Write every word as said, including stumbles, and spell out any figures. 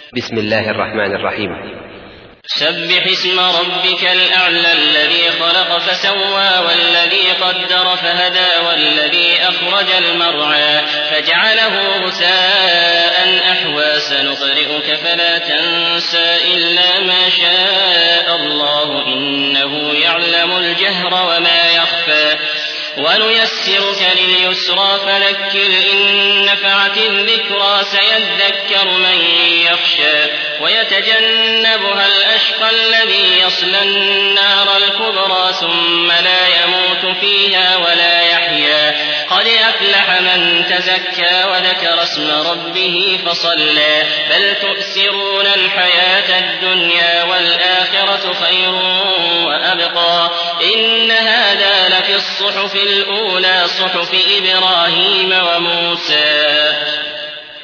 بسم الله الرحمن الرحيم. سبح اسم ربك الأعلى الذي خلق فسوى والذي قدر فهدى والذي أخرج المرعى فجعله غثاء أحوى سنقرئك فلا تنسى إلا ما شاء الله إنه يعلم الجهر وما يخفى ونيسرك لليسرى فذكر إن نفعت الذكرى سيذكر من يخشى ويتجنبها الأشقى الذي يصلى النار الكبرى ثم لا يموت فيها ولا يحيا قد أفلح من تزكى وذكر اسم ربه فصلى بل تؤثرون الحياة الدنيا والآخرة خير وأبقى إن هذا لفي الصحف الأولى صحف إبراهيم وموسى.